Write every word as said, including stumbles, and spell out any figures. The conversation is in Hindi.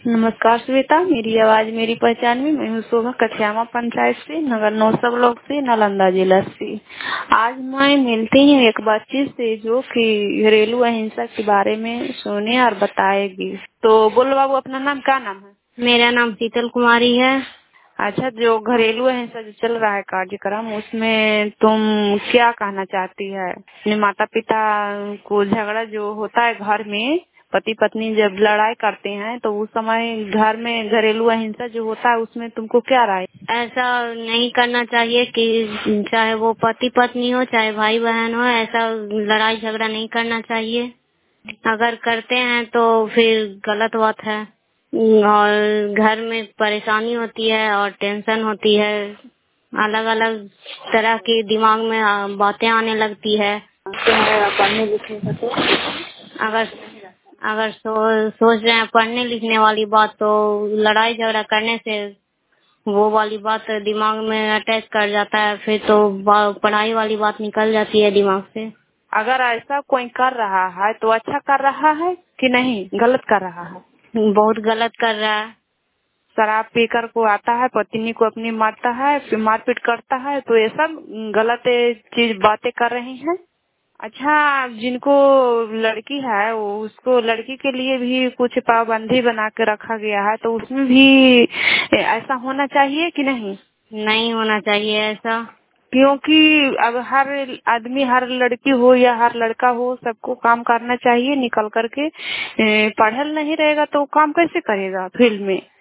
नमस्कार श्वेता, मेरी आवाज मेरी पहचान में। मैं हूँ शोभा, कछियामा पंचायत से, नगर नौसा ब्लॉक से, नालंदा जिला से। आज मैं मिलती हूँ एक बच्ची से जो कि घरेलू अहिंसा के बारे में सुने और बताएगी। तो बोलो बाबू, अपना नाम क्या नाम है? मेरा नाम शीतल कुमारी है। अच्छा, जो घरेलू अहिंसा जो चल रहा है कार्यक्रम, उसमें तुम क्या कहना चाहती है? अपने माता पिता को झगड़ा जो होता है घर में, पति पत्नी जब लड़ाई करते हैं तो उस समय घर में घरेलू अहिंसा जो होता है उसमें तुमको क्या राय? ऐसा नहीं करना चाहिए कि चाहे वो पति पत्नी हो चाहे भाई बहन हो, ऐसा लड़ाई झगड़ा नहीं करना चाहिए। अगर करते हैं तो फिर गलत बात है और घर में परेशानी होती है और टेंशन होती है। अलग अलग तरह की दिमाग में बातें आने लगती है। पढ़ने लिखने का तो अगर अगर सो, सोच रहे हैं पढ़ने लिखने वाली बात, तो लड़ाई झगड़ा करने से वो वाली बात दिमाग में अटैच कर जाता है, फिर तो पढ़ाई वाली बात निकल जाती है दिमाग से। अगर ऐसा कोई कर रहा है तो अच्छा कर रहा है कि नहीं गलत कर रहा है? बहुत गलत कर रहा है। शराब पीकर को आता है, पत्नी को अपनी मारता है, फिर मारपीट करता है, तो ये सब गलत चीज बातें कर रही हैं। अच्छा, जिनको लड़की है वो उसको लड़की के लिए भी कुछ पाबंदी बना के रखा गया है, तो उसमें भी ऐसा होना चाहिए कि नहीं? नहीं होना चाहिए ऐसा, क्योंकि अब हर आदमी, हर लड़की हो या हर लड़का हो, सबको काम करना चाहिए निकल करके। पढ़ल नहीं रहेगा तो काम कैसे करेगा फील्ड में?